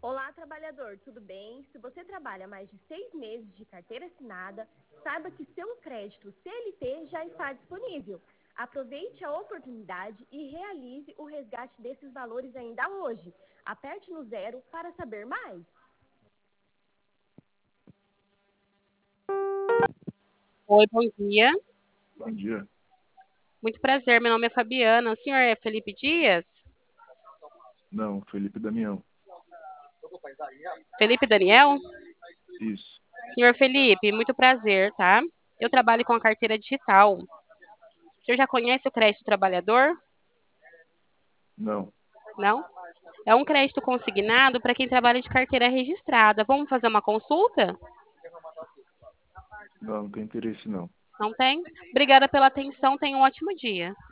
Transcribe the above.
Olá, trabalhador, tudo bem? Se você trabalha mais de 6 meses de carteira assinada, saiba que seu crédito CLT já está disponível. Aproveite a oportunidade e realize o resgate desses valores ainda hoje. Aperte no zero para saber mais. Oi, bom dia. Bom dia. Muito prazer, meu nome é Fabiana. O senhor é Felipe Dias? Não, Felipe Damião. Felipe Daniel? Isso. Senhor Felipe, muito prazer, tá? Eu trabalho com a carteira digital. O senhor já conhece o crédito trabalhador? Não, Não? É um crédito consignado para quem trabalha de carteira registrada. Vamos fazer uma consulta? não tem interesse não. Não tem? Obrigada pela atenção, tenha um ótimo dia.